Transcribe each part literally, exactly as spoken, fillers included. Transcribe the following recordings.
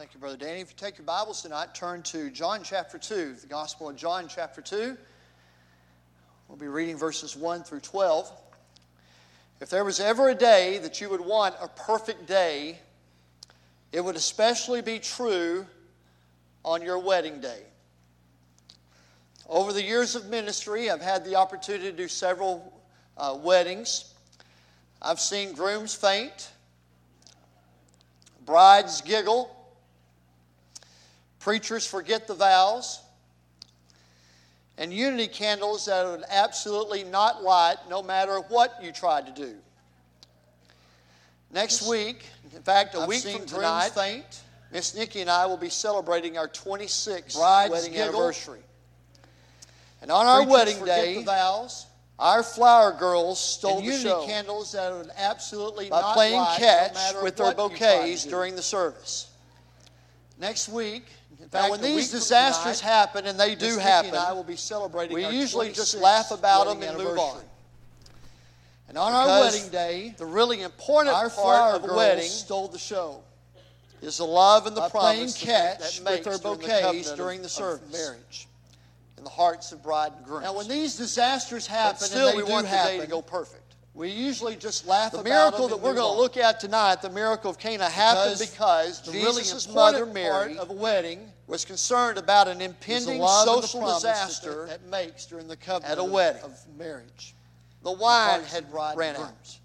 Thank you, Brother Danny. If you take your Bibles tonight, turn to John chapter two, the Gospel of John chapter two. We'll be reading verses one through twelve. If there was ever a day that you would want a perfect day, it would especially be true on your wedding day. Over the years of ministry, I've had the opportunity to do several uh, weddings. I've seen grooms faint, brides giggle, preachers forget the vows, and unity candles that would absolutely not light no matter what you tried to do. Next week, in fact, a I've week seen from tonight, faint, Miss Nikki and I will be celebrating our twenty-sixth brides wedding giggle, anniversary. And on our preachers wedding forget day, the vows, our flower girls stole and the unity show candles that would absolutely by not playing light catch no matter with their what you tried bouquets to do. during the service. Next week, in Now, fact, when a these week from disasters tonight, happen, and they Miss do Nikki happen, and I will be celebrating we our usually just twenty-sixth laugh about them wedding and move on. anniversary. And on our Because wedding day, the really important our part flower of a girls wedding stole the show is the love and the by playing promise catch that, that with makes their during the bouquets covenant during of- the of service. marriage in the hearts of bride and groom. Now, when these disasters happen, but still, and they we do want the happen, day to go perfect. we usually just laugh The about miracle them that and we're move going on. to look at tonight, the miracle of Cana, happened Because because the really Jesus' important mother Mary part of a wedding was concerned about an is the impending love and the social promise disaster. that, that makes during the covenant at a of- wedding. of marriage. The wine hearts had of bride and ran groom. out.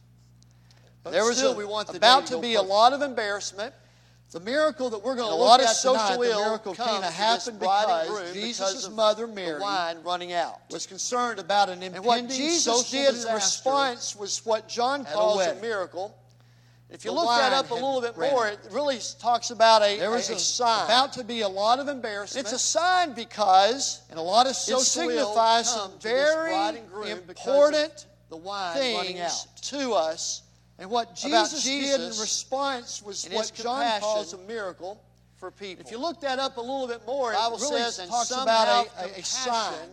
But There was still, a- we want the about day to go be a perfect. lot of embarrassment. The miracle that we're going And to a look lot of at tonight, social the ill miracle of comes Cana to this happened bride and because groom Jesus' because of mother the Mary wine running out. was concerned about an And what impending Jesus social did in disaster. response was what John at a calls a wedding. miracle. If you The look that wine up a had little bit ran more, out. it really talks about a, There a, was a a, sign. about to be a lot of embarrassment. It's a sign because and a lot of it social ill signifies come some to this very bride and groom because of important the wine running out. things to us. And what about Jesus, did in Jesus response was and what his John compassion calls a miracle. for people. If you look that up a little bit more, the Bible it really says, and talks somehow about a, a, a compassion sign.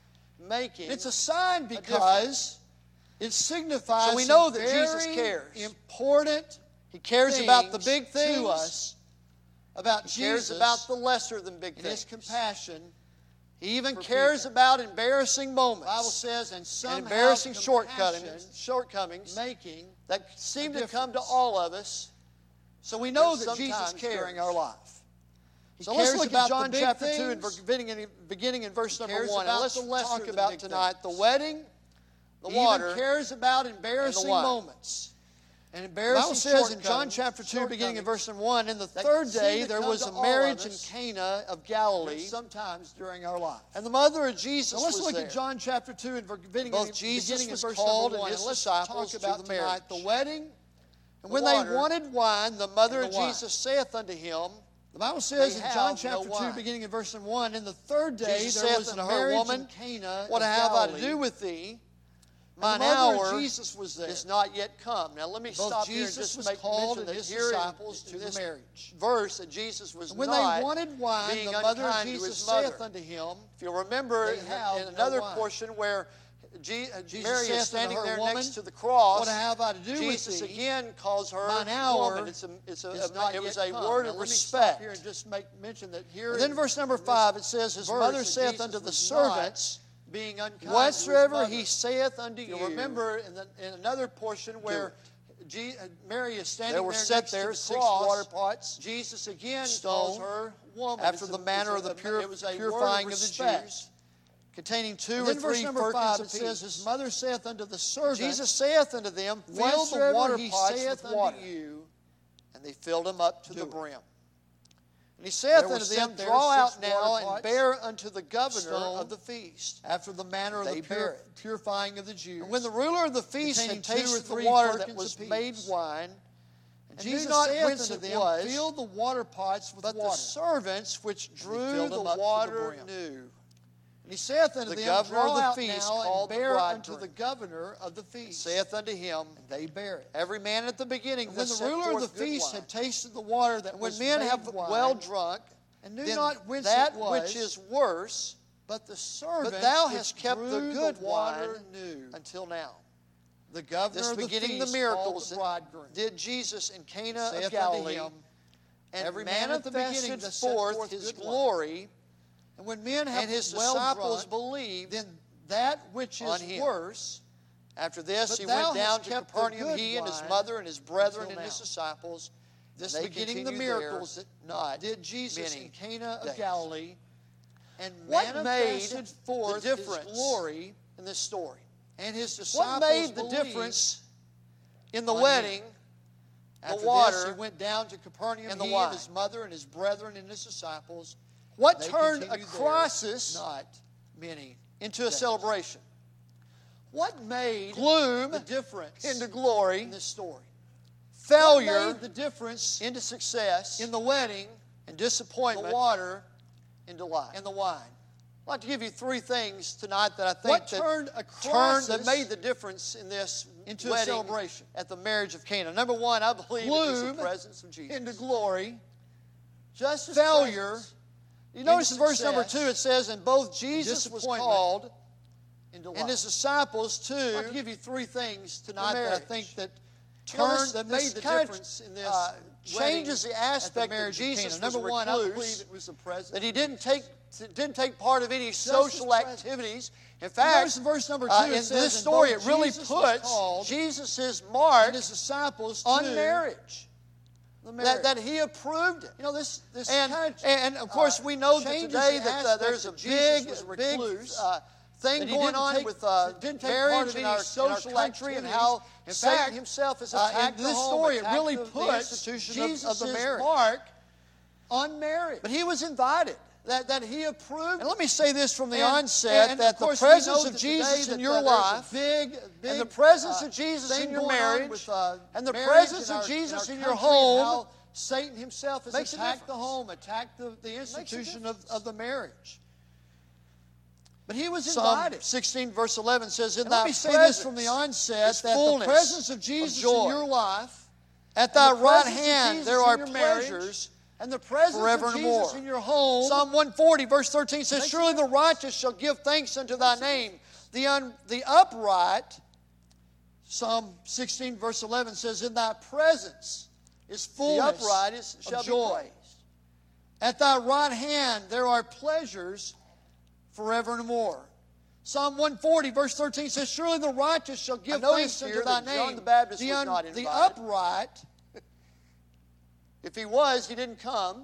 making It's a sign a because it signifies So we know some that Jesus very cares. important He cares about the things big things to us about He cares Jesus about the lesser than big and things. His compassion. He even for cares people. about embarrassing moments. The Bible says, and and somehow embarrassing compassion shortcomings, shortcomings making that seem a to come to difference. all of us. So we know and that Jesus sometimes cares. during our life. He So let's cares look about at John the big chapter two and things. beginning in, beginning in verse He number cares one. And about let's the lesser talk than about big tonight things. the wedding, the He water, even cares about embarrassing wine. moments. And The embarrassing Bible says in John shortcomings- chapter two, beginning in verse number one, in the that third seem day to there come was to a all marriage of in us Cana of Galilee, sometimes during our life. and the mother of Jesus So let's was look there. at John chapter two and beginning, Both in, Jesus beginning in was verse called number one. and his And let's disciples talk to about the tonight the marriage. wedding. And the when water, they wanted wine, the mother and of the wine. Jesus saith unto him, The Bible says They in have John no chapter two, wine. beginning in verse number one, in the third day Jesus there saith was a unto her, marriage Woman, in Cana what of have I to Galilee, do with thee? and Mine the mother of hour Jesus was there. is not yet come. Now let me Both stop here and Jesus just was make called mention and that his here in, disciples to in the this marriage. verse that Jesus was And when not they wanted wine, being the mother of unkind to Jesus his mother. saith unto him, If you'll remember They in, have in no another wine. portion where Je- uh, Jesus Mary saith is unto standing her, there Woman, next to the cross, what have I to do Jesus with thee? again calls her Mine hour woman. It's a, it's a, is a- not it was yet a come. word Now, of let me stop respect. here and just make mention that here And then in- verse number in this five, it says, His verse mother that saith Jesus unto the was not servants, being unkind to his Whatsoever mother. he saith unto you. You'll remember in, the, in another portion where Je- uh, Mary is standing There were there set next there to the six cross. water pots, Jesus again stone, calls her woman. after It's the a- manner it's of a- the pure, it was a purifying word of the respect. Jews, containing two And or then verse three number five, firkins it says, apiece. His mother saith unto the servants, Jesus saith unto them, Fill the Whatsoever water he pots saith with water. unto you, And they filled them up to do the it. brim. And he saith There were unto them, set there Draw six out now water and pots, bear unto the governor stone, of the feast. after the manner of They the bear pur- it. purifying of the Jews. And when the ruler of the feast containing had two or tasted the three water that firkins was apiece. made wine, and and knew Jesus not saith whence unto it them, was, Fill the water pots with but the water. servants which he drew filled the them up to the water brim. knew. And he saith unto The them, governor Draw of the out feast now called and the bear unto bridegroom. the governor of the feast. Saith unto him, And they bear it. Every man at the beginning And when that the set ruler of the forth good feast wine. had tasted the water that And when was men made have wine, well drunk, and knew then not whence that it was, which is worse, but the servants but thou which hast kept the drew good water wine knew. until now. The governor This of the beginning feast the miracles called the bridegroom. did Jesus in Cana Saith of unto Galilee, him, and every man at the beginning manifested doth set forth forth his good glory, And when men have and his well disciples drunk, believed then that which on is him. worse. After this, But he thou went down hast to kept the Capernaum, good he and his wine mother and his brethren until and his now. disciples. This and they beginning the continued there miracles that not did Jesus many in Cana of days. Galilee, and What manifested made forth the difference his glory, in this story? and his disciples What made the believed difference in the on wedding, him. the After water, this, he went down to Capernaum, and the he wine? and his mother and his brethren and his disciples. what They turned a continued there crisis not many into a days. celebration? What made Gloom the difference into glory, in this story? failure What made the difference into success, in the wedding, and the disappointment water, into life. and the wine? I'd like to give you three things tonight that I think What that turned a turned that crisis made the difference in this into a wedding celebration? at the marriage of Cana. Number one, I believe it was the Gloom presence of Jesus. into glory, Just as failure presence. You notice in into verse number success, two it says, and both Jesus was disappointment called into and life. his disciples too. I'd like to give you three things tonight that I marriage. think that You know, turned, this- that this made the kind of, difference in this uh, wedding changes the at aspect the that marriage Jesus of Cana. was Number a one, I recluse, believe it was the presence. that he didn't take didn't take part of any as social presence. activities. In You fact, notice in verse number two, uh, it in says, this "And story, both it really Jesus was puts called, Jesus' mark and his disciples on too, marriage. the That, marriage." that he approved it. you know, this, this And, kind of, and of course, uh, we know that changes today the that uh, aspect there's a that Jesus big, was a big recluse, uh, thing that he going didn't on take- with uh, didn't take part marriage of in any our, in our social country and activities. how In Satan fact, himself has uh, attacked in the this home, story, it attacked really the, the puts institution of, Jesus' of the marriage. mark on marriage. But he was invited. that, that he approved. And let me say this from the And- onset, and that of the course we presence know of that Jesus today in that, your uh, there's a life big, big, and the presence uh, of Jesus thing in your going on marriage with, uh, and the marriage presence in of our- Jesus in, in our your country and home how Satan himself has makes a attacked the difference. home, attacked the, the a institution of, difference. of the marriage. But he was Psalm invited. sixteen verse eleven says, in And thy let me say presence this from the onset, is that the fullness presence of of Jesus joy. in your life, At thy and the right presence of hand Jesus there in are your marriage, pleasures and the presence forever of and Jesus more. in your home, Psalm one forty verse thirteen says, Makes a surely the righteous shall give thanks unto thy name. The, un, the upright, Psalm sixteen verse eleven says, in thy presence is the fullness upright is, shall of be joy. praised. At thy right hand there are pleasures forever and more. Psalm one forty verse thirteen says, surely the righteous shall give noticed thanks here unto thy that John name. the Baptist the, was un- not the invited. upright, If he was, he didn't come.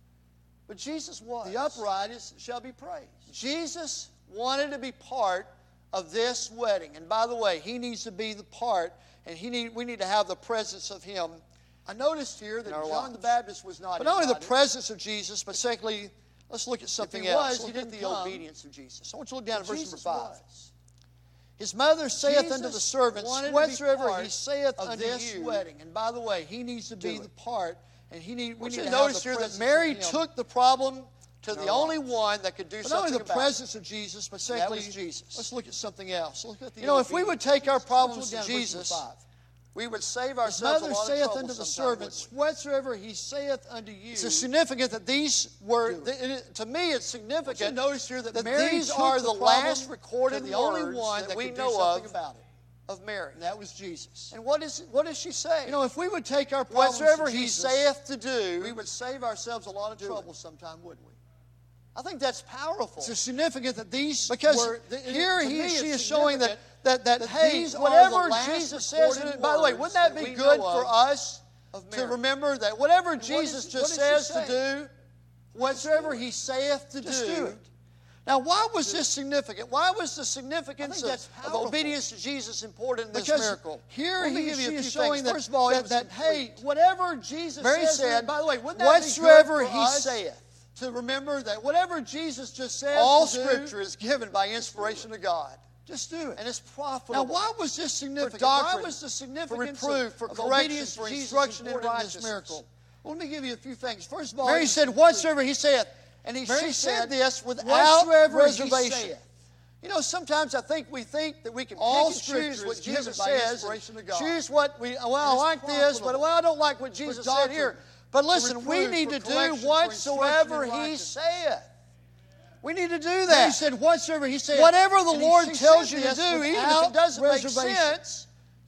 But Jesus was. the upright is, shall be praised. Jesus wanted to be part of this wedding. And by the way, he needs to be the part, and he need, we need to have the presence of him. I noticed here that our John lives. the Baptist was not But not only the invited. presence of Jesus, but secondly, let's look at something he else. was, he Look at didn't the come. obedience of Jesus. I want you to look down at verse Jesus number five. was. His mother saith Jesus unto the servants, wanted to be whatsoever part he saith of unto this you. wedding. And by the way, he needs to be do the it. part, and he need, I we want need you to to have notice the here that presence Mary of him. took the problem to in the our only lives. one that could do But not only something the about it. presence of Jesus, but That secondly, was Jesus. let's look at something else. Look at the You know, if we would obedience take our of Jesus. problems Let's to look down at verse number Jesus, five. we would save His ourselves a mother lot of saith trouble unto the sometime, servants, wouldn't whatsoever he saith unto you. we? It's significant that these were, Do it. th- it- to me it's I want you to significant notice here that, that Mary these took are the the problem last recorded to the only words one that that we could do know something of about it, of Mary. and that was Jesus. And what, is, what does she say? You know, if we would take our problems Whatsoever to he Jesus, saith to do, we would save ourselves a lot of Do it. trouble sometime, wouldn't we? I think that's powerful. It's significant that these Because were, th- here to he, me she it's is showing that, significant that, that, that hey, these are whatever the last Jesus says, recorded and by the way, words wouldn't that that be we good know for of us of to Mary. remember that whatever what Jesus is- just what did she says to say? do, whatsoever he saith to Just do, do it. Now, why was this significant? Why was the significance I think that's of, of powerful. obedience to Jesus important in this Because miracle? here Let me he, give you she a few is showing things. that, First of all, it that, was that hey, complete. whatever Jesus Mary says, said, by the way, wouldn't that whatsoever be good for he us saith. to remember that whatever Jesus just says All to do, Scripture is given by inspiration of God, just do it. and it's profitable. Now, why was this significant? doctrine, why was the significance for reproof, of, for of correction, obedience for to Jesus instruction in important in this righteousness? miracle? Well, let me give you a few things. First of all, Mary he- said, whatsoever he saith. And he, Mary she said said, this without whatsoever he reservation. saith. You know, sometimes I think we think that we can All pick and Scripture choose what is given Jesus by says, inspiration and of God. choose what we, well, I it's like this, but profitable well, I don't like what Jesus said doctrine, here. But for listen, we reproof, need for to do correction, for whatsoever instruction in he righteousness. saith. We need to do Mary that. said, whatsoever he said. Whatever the And he- Lord she tells said you to this do, even if without it doesn't make reservation. sense,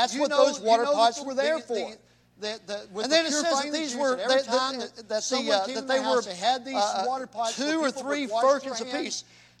that's you what know, those water you know pots the, were there the, for. The, the, the, with And then the it says purifying that the these juice, were and every they, time that, that, that, someone the, uh, came that in they the were house, they had these uh, water pots two where or people three would wash their firkins hands. apiece.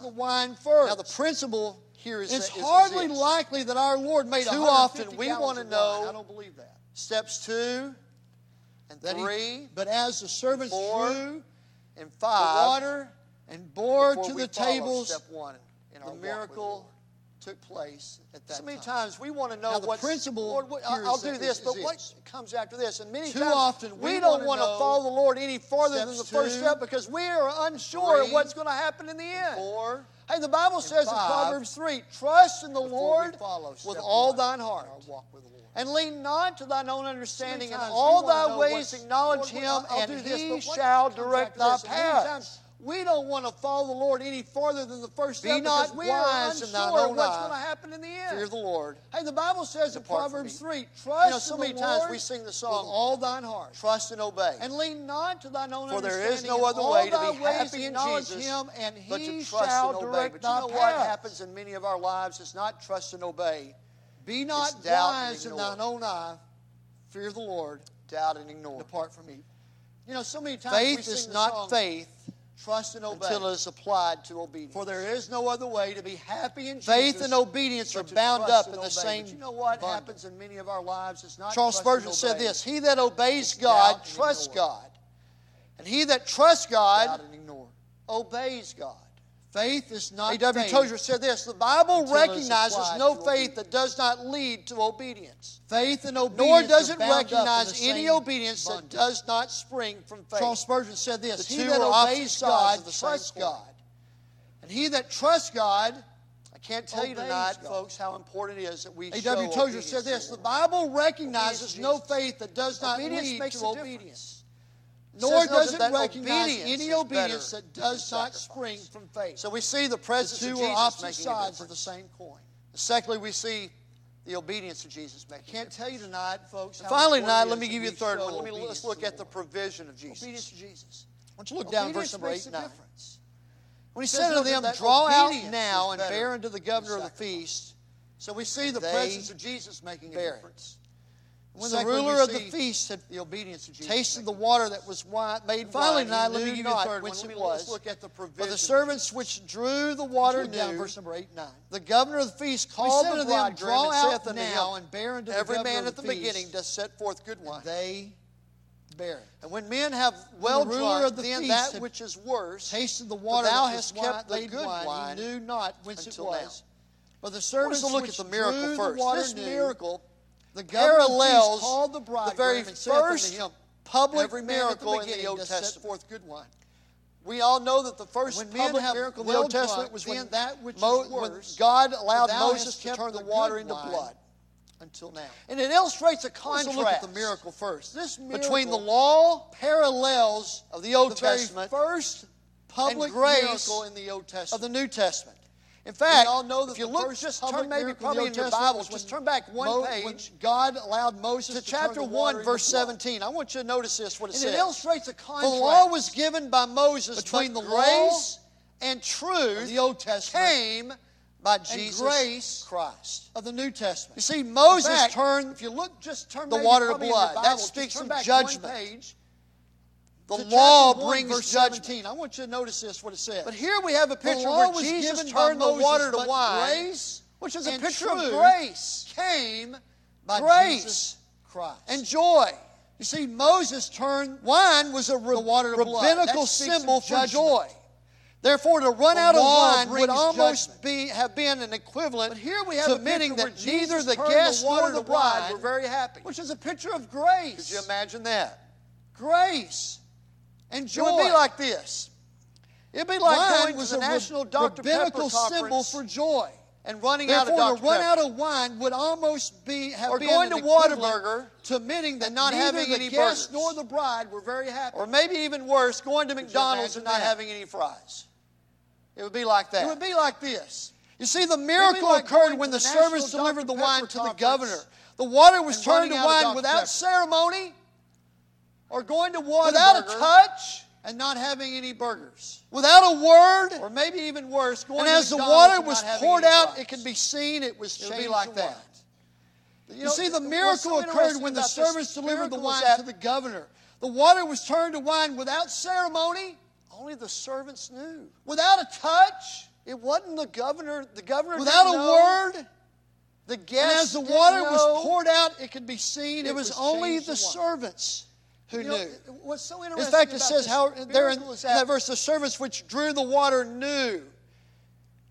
the wine first. Now, the principle here is it's is- is hardly this. likely that our Lord made Too one hundred fifty often we gallons wanna of know wine. I don't believe that. Steps two and That he- three but as the servants four, drew and the five water and bore before to we the follow tables step one in our the walk with miracle took place at that So many time. times we want to know Now, the what's, principle Lord, what, here I'll is do that this, is- but is what this. comes after this? And many Too times often we, we don't wanna want to know follow the Lord any farther than the steps first two, step because we are unsure of three, what's going to happen in the end. Four, Hey, the Bible says in five, Proverbs three, trust in the before Lord we follow with step all one thine in heart. our walk with the Lord. And lean not to thine own understanding. In times we all wanna thy know ways what's- acknowledge Lord, him, I'll- I'll and do this, he but what shall comes direct after thy this? And many paths. times We don't want to follow the Lord any farther than the first Be step not because we are wise in thine unsure of own what's eye. going to happen in the end. Fear the Lord. Hey, the Bible says in Depart from Proverbs evil. three, trust You know, so in many the times Lord we sing the with song, all thine heart. Trust and obey. And lean not to thine own For there understanding. is no In other all way to thy be ways happy in acknowledge Jesus him, and but he to trust shall and obey. direct But you thy know what paths. happens in many of our lives is not trust and obey. Be not It's doubt and wise in ignore. thine own eye. Fear the Lord. Doubt and ignore. Depart from evil. You know, so many times we Faith sing is the not song, faith trust and obey. until it is applied to obedience. For there is no other way to be happy in Faith Jesus and obedience are but to bound trust up and in the obey. same But you know what bundle. happens in many of our lives is not Charles trust Spurgeon and said obey. this, he that obeys It's God doubt and trusts ignore. God. And he that trusts God Doubt and ignore. obeys God. Faith is not A W faith. Tozer said this, the Bible until it is recognizes applied no to faith obedience. that does not lead to obedience. Faith and obedience Nor are does it bound up in the recognize any same obedience that bundle. does not spring from faith. Charles Spurgeon said this, The he two that are opposite obeys sides God of the same trusts coin. God. And he that trusts God, I can't tell you obeys tonight, God. folks, how important it is that we A show W Tozer obedience said this, to the the Lord. Bible recognizes Obedience to no Jesus. faith that does not Obedience lead makes to a obedience. difference. It Nor says does it that recognize obedience any is obedience better that does than not sacrifice. spring from faith. So we see the The presence two of are Jesus opposite making a sides of difference. the same coin. Secondly, we see the obedience of Jesus making a Can't difference. tell you tonight, folks. And how finally important tonight, it let is me that give you a we third show one. Let me obedience let's to look the at the Lord. provision of Jesus. Obedience to Jesus. I want you to look down at verse Obedience number makes eight a and nine. difference. When he It says said unto that- them, that draw out obedience now is and better bear unto the governor of than the feast. So we see And the they presence of Jesus making a bear it. difference. When the Secondly, ruler we of the see feast had the obedience of Jesus tasted the making a water that was wine, made difference. Finally, wine, tonight, he let me knew give you a not third one. whence Let it me- let's was. look at the provision But the of servants Jesus. which drew the water Look down knew. verse number eight and nine. The governor of the feast We called said the to them, bridegroom draw and out saith unto now him, and bear unto the every governor man of at the the beginning feast. does set forth good wine. And they bear it. And when men have well the ruler drunk, of the then feast that had which is worse, Tasted the for water thou that hast was kept the made good wine. wine He knew not whence it until was. But the I want servants us to look which at the miracle drew first. the water This knew, miracle the governor of the feast parallels called the the bridegroom very and saith unto first him, public every man at the miracle in the beginning Old does set Testament. forth good wine. We all know that the first When men public have miracle in the well Old Testament drunk, was then when, that which Mo- is when worse, God allowed thou Moses hast to kept turn the the water good into wine blood. until now. And it illustrates a Let's contrast look at the miracle first. This miracle between the law parallels of the Old the very Testament first public grace miracle in the Old of Testament. the New Testament. In fact, all know that if you the look, first just public turn maybe miracle in the probably Old in your Testament Bibles, was just when turn back one Mo- when page God allowed Moses to to turn chapter the one, water into verse blood. seventeen. I want you to notice this, what it And says. it illustrates a For the contrast law was given by Moses, between but the grace law and of truth the Old Testament came by Jesus grace Christ. of the New Testament. You see, Moses In fact, turned if you look, just turn the maybe water to probably in blood. your That Bible, just speaks turn of back judgment. One page the to law chapter one, brings verse judgment. seventeen. I want you to notice this, what it says. But here we have a The picture law where was Jesus given by turned the Moses, water to but wine, grace which is a and picture of truth grace came by Grace Jesus Christ. and joy. you see, Moses turned Wine was a the water to blood. rabbinical That speaks of symbol for judgment. joy. Therefore, to run The out of law wine would brings almost judgment. be have been an equivalent But here we have to a picture admitting where that neither Jesus the turned guest the water nor the to bride wine, were very happy. which is a picture of grace. Could you imagine that? Grace and joy. It would be like this. It'd be like Wine going was to the a National Doctor Pepper rabbinical symbol Conference for joy. and running out of Therefore, Doctor to run Pepper. out of wine would almost be have Or been going an to equivalent Whataburger to admitting that and not neither having the any guest burgers. nor the bride were very happy. Or maybe even worse, going to McDonald's and imagine not that? having any fries. It would be like that. It would be like this. You see, the miracle like occurred going when to the the National servants delivered the Doctor wine Pepper to the Conference governor. The water was and turned to running out of wine Doctor without Pepper. ceremony, Or going to without a Whataburger touch, and not having any burgers. without a word. Or maybe even worse, going And to as the McDonald's water and was not having poured any out, fries. it could be seen it was It would changed be like to that. wine. You You see, the what's miracle so occurred interesting when the about this servants delivered the miracle is wine that to the governor. The water was turned to wine without ceremony. Only the servants knew. without a touch, It wasn't the governor. The governor without a didn't know. word, The and guests as the didn't water know. was poured out, it could be seen. It was only the changed to wine. servants who You know, knew. what's so In interesting fact, it about says this how there in, miracle is in that that verse, the servants which drew the water knew.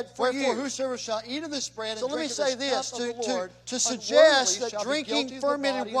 bread for Wherefore, you. whosoever shall eat of this bread So and let me drink of say this this, cup to, of the to, Lord to suggest unworthily that shall be drinking guilty of the fermented body and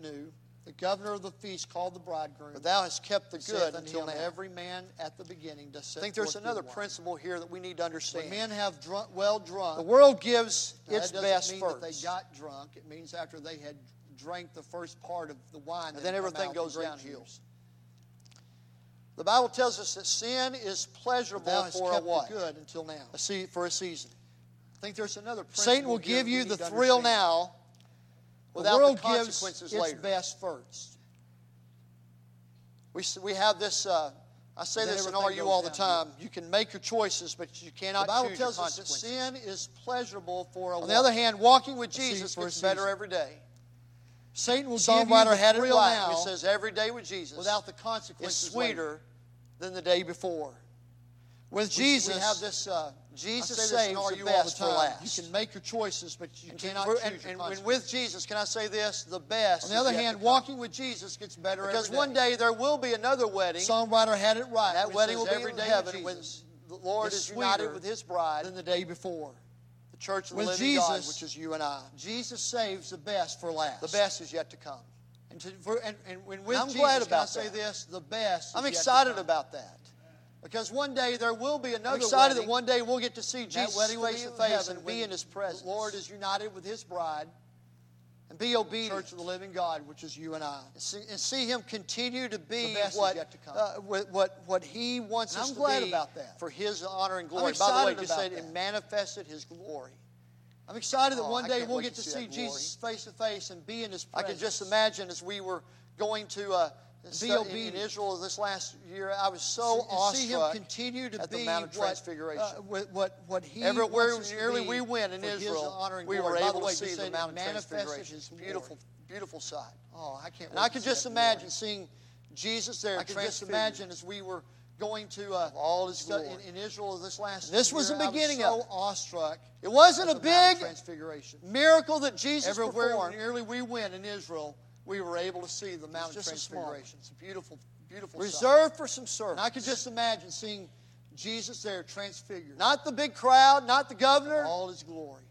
new. The governor of the feast called the bridegroom. But thou hast kept the saith good unto until him, now. every man at the beginning does set I think there's forth another good wine. principle here that we need to When understand. men have drunk, well drunk, The world gives now, its that doesn't best mean first. that they got drunk. It means after they had drank the first part of the wine, And that then had come everything out, goes the grape downhill. juice. The Bible tells us that sin is pleasurable Thou hast for a kept what? the good until now. A se- for a season. I think there's another principle Satan will here give we you need the to thrill understand. now The without world the gives consequences its later. best first. We, s- we have this, uh, I say Then this in everything R U goes all the downhill. time. You can make your choices, but you The cannot Bible choose your tells us that consequences. sin is pleasurable for a On while. the other hand, walking with season- Jesus for a gets better season. every day. Satan will give Songwriter you had the it thrill right. now It says every day with Jesus without the is consequences later. sweeter than the day before. With We- Jesus, we have this. Uh, Jesus I say this in saves R the U all the best for time. last. You can make your choices, but you And, cannot for- choose and, your and, and consequences. with Jesus, can I say this? The best. On the is other yet to hand, come. walking with Jesus gets better Because every day. one day there will be another wedding. Songwriter had it right. That when it wedding will says be every in day heaven with when Jesus the Lord is is united sweeter with His bride, than the day before. the church of the With living God, Jesus, which is you and I. Jesus saves the best for last. The best is yet to come. And, to, for, and, and when with I'm Jesus, glad can I about say that. this? The best. I'm is yet to excited come. about that. Because one day there will be another I'm excited wedding. that one day we'll get to see That Jesus wedding will be face to in face heaven and when be in His presence. The Lord is united with His bride, and be the obedient. church of the living God, which is you and I. And see, and see Him continue to be The best is what, yet to come. uh, what, what, what He wants And us I'm to glad be about that. for His honor and glory. By the way, excited just about said that. it manifested His glory. I'm excited that Oh, one I day can't we'll wait get to to see see that glory. Jesus face to face and be in His I presence. can just imagine as we were going to uh, stu- in, in obedient. Israel this last year, I was so and see Him awestruck continue to at the be Mount of what, Transfiguration. uh, what, what, what He Everywhere wants us to nearly be we went in for His Israel, honor and we glory. were By able the to way, see just the say Mount of it manifested Transfiguration. His glory. Beautiful, beautiful sight. Oh, I can't. And wait I to could see just that imagine glory. seeing Jesus there I can just transfigured. imagine as we were going to uh, all His stu- glory. in, in Israel this last This year, was the I beginning was so of it. awestruck. It wasn't at a the Mount of big Transfiguration. miracle that Jesus Everywhere performed. nearly we went in Israel, we were able to see the Mount of just a small one. Transfiguration. It's a beautiful, beautiful sight. Reserved for some And servants. I could just imagine seeing Jesus there transfigured, Not the big crowd, not the governor. all His glory.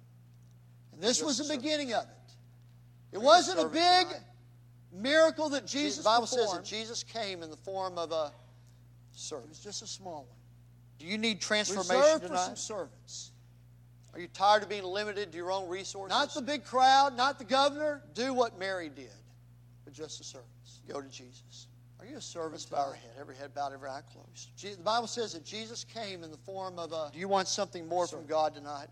And this Just was a the servant. beginning of it. It wasn't a servant big tonight. miracle that Jesus the Bible says that performed. Jesus came in the form of a It servant. was just a small one. Do you need transformation Reserved for some tonight? servants. Are you tired of being limited to your own resources? Not the big crowd, not the governor, Do what Mary did. but just the servants. Go to Jesus. Are you a servant? Let's bow our tonight? head. Every head bowed, every eye closed. Je- The Bible says that Jesus came in the form of a. Do you want something more from Servant. God tonight?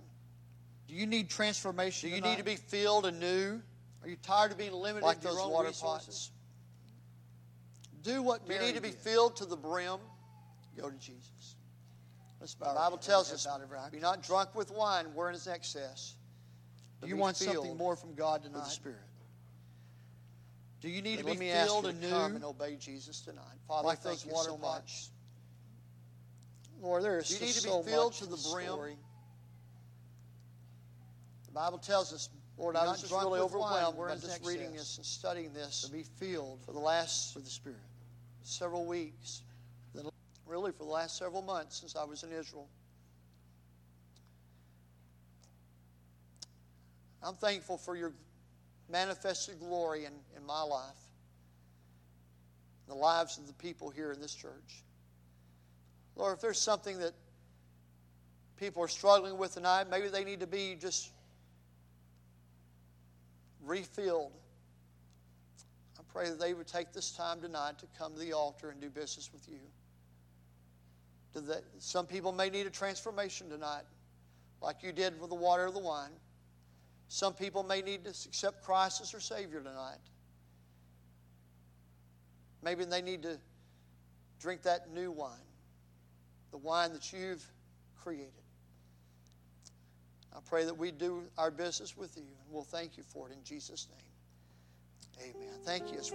Do you need Do transformation? you tonight? need to be filled anew Are you tired of being limited like to your those own water resources? pots? Do what Do you Mary need to be did. filled to the brim? Go to Jesus. Let's The bow our Bible head, tells every us, head bowed, every eye be not closed. drunk with wine wherein is excess. Do but you be want something filled more from God with the tonight? Spirit. Do you need But to let be me ask filled you to come anew and obey Jesus tonight. Father, like thank those you water so pots? much. Lord, there is Do you just need to be so filled much to in the this brim? story. The Bible tells us, Lord, Be I not was just drunk really with wine, overwhelmed. but We're in just reading excess. this and studying this To be filled for the last with the Spirit. several weeks, really for the last several months since I was in Israel. I'm thankful for your manifested glory in, in my life, the lives of the people here in this church. Lord, if there's something that people are struggling with tonight, maybe they need to be just refilled. I pray that they would take this time tonight to come to the altar and do business with you. Do they, some people may need a transformation tonight, like you did with the water or the wine. Some people may need to accept Christ as their Savior tonight. Maybe they need to drink that new wine, the wine that you've created. I pray that we do our business with you, and we'll thank you for it in Jesus' name. Amen. Thank you.